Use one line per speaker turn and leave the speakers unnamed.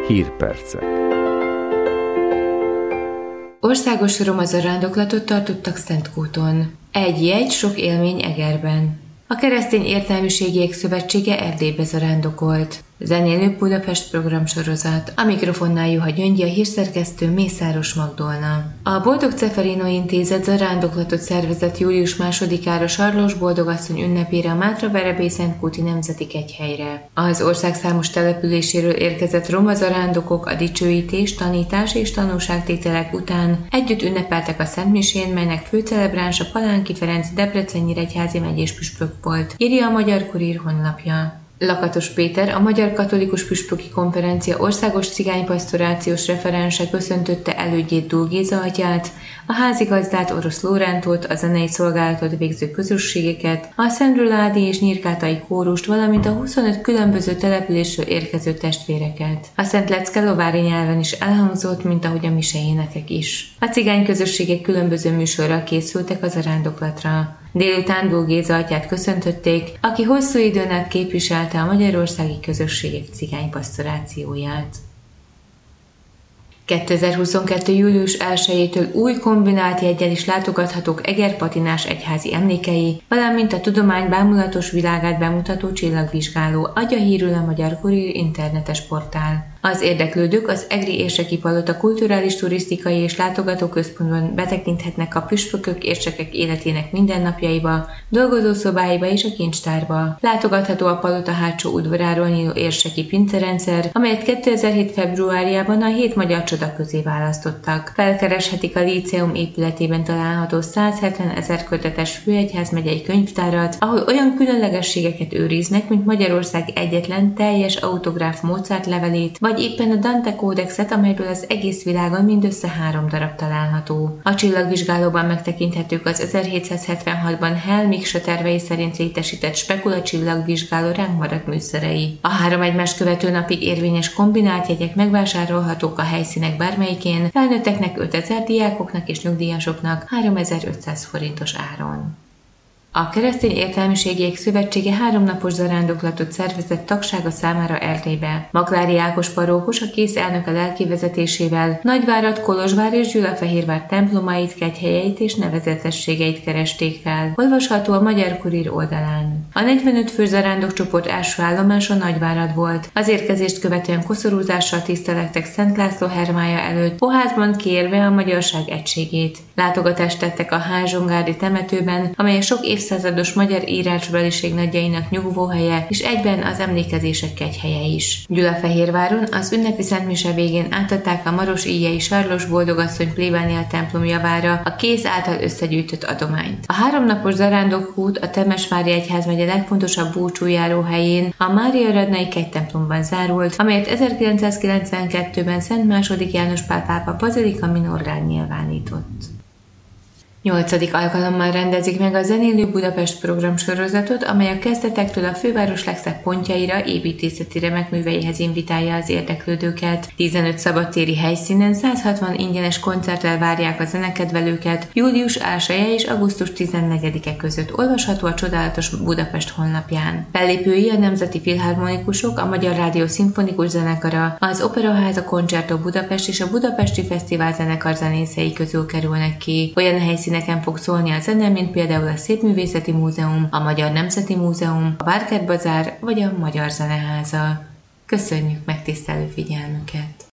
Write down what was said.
Hírpercek.
Országos romazarándoklátot tartottak Szentkúton. Egy jegy, sok élmény Egerben. A Keresztény Értelmiségiek Szövetsége Erdélybe zarándokolt. Zenélő Budapest programsorozat. A mikrofonnál Juha Gyöngyi, a hírszerkesztő Mészáros Magdolna. A Boldog Ceferino Intézet zarándoklatot szervezett július 2-ára Sarlós Boldogasszony ünnepére a Mátra-Verebély-Szentkúti Nemzeti Kegyhelyre. Az ország számos településéről érkezett roma zarándokok a dicsőítés, tanítás és tanúságtételek után együtt ünnepeltek a szentmisén, melynek főcelebránsa Palánki Ferenc Debrecen-Nyíregyházi megyés püspök volt, írja a Magyar Kurír honlapja. Lakatos Péter, a Magyar Katolikus Püspöki Konferencia országos cigánypastorációs referense köszöntötte elődjét Dúl Géza atyát, a házigazdát Orosz Lórántot, a zenei szolgálatot végző közösségeket, a Szendrőládi és Nyírkátai kórust, valamint a 25 különböző településről érkező testvéreket. A Szent Lecke lovári nyelven is elhangzott, mint ahogy a miseénekek is. A cigány közösségek különböző műsorral készültek az zarándoklatra. Délután Dúl Géza atyát köszöntötték, aki hosszú időn át képviselte a magyarországi közösségek cigánypastorációját. 2022. július 1-től új kombinált jeggyel is látogathatók Eger patinás egyházi emlékei, valamint a tudomány bámulatos világát bemutató csillagvizsgáló, adja hírül a Magyar Kurír internetes portál. Az érdeklődők az Egri Érseki Palota kulturális, turisztikai és látogatóközpontban betekinthetnek a püspökök, érsekek életének mindennapjaiba, dolgozószobáiba és a kincstárba. Látogatható a palota hátsó udvaráról nyíló érseki pincerendszer, amelyet 2007. februárjában a 7 magyar csoda közé választottak. Felkereshetik a líceum épületében található 170 000 kötetes főegyházmegyei könyvtárat, ahol olyan különlegességeket őriznek, mint Magyarország egyetlen teljes autográf Mozart levelét, vagy éppen a Dante kódexet, amelyből az egész világon mindössze 3 darab található. A csillagvizsgálóban megtekinthetők az 1776-ban Hell Miksa tervei szerint létesített spekula csillagvizsgáló ránk maradt műszerei. A 3 egymást követő napig érvényes kombinált jegyek megvásárolhatók a helyszínek bármelyikén, felnőtteknek 5000, diákoknak és nyugdíjasoknak 3500 forintos áron. A Keresztény Értelmiségiek Szövetsége 3 napos zarándoklatot szervezett tagsága számára Erdélybe. Maklári Ákos parókus, a KÉSZ elnöke lelki vezetésével Nagyvárad, Kolozsvár és Gyulafehérvár templomait, kegyhelyeit és nevezetességeit keresték fel. Olvasható a Magyar Kurír oldalán. A 45 fő zarándokcsoport első állomása Nagyvárad volt. Az érkezést követően koszorúzással tisztelektek Szent László hermája előtt, poházban kérve a magyarság egységét. Látogatást tettek a Házsongárdi temetőben, amely sok évszázados magyar írásbeliség nagyjainak nyugvóhelye, és egyben az emlékezések kegyhelye is. Gyulafehérváron az ünnepi szentmise végén átadták a Maros-íjai Sarlós Boldogasszony plébánia templom javára a KÉSZ által összegyűjtött adományt. A 3 napos zarándokút a Temesvári egyházmegye legfontosabb búcsújáró helyén, a Mária Radnai kegytemplomban zárult, amelyet 1992-ben Szent II. János Pál pápa Bazilika Minorgán nyilvánított. 8. alkalommal rendezik meg a Zenélő Budapest programsorozatot, amely a kezdetektől a főváros legszebb pontjaira, építészeti remekműveihez invitálja az érdeklődőket. 15 szabadtéri helyszínen 160 ingyenes koncerttel várják a zenekedvelőket július 1-e és augusztus 14-e között, olvasható a Csodálatos Budapest honlapján. Fellépői a Nemzeti Filharmonikusok, a Magyar Rádió Szimfonikus Zenekara, az Operaháza Concerto Budapest és a Budapesti Fesztivál zenekar zenészei közül kerülnek ki. Olyan helyszíneken fog szólni a zene, mint például a Szépművészeti Múzeum, a Magyar Nemzeti Múzeum, a Várkert Bazár vagy a Magyar Zeneháza. Köszönjük megtisztelő figyelmüket!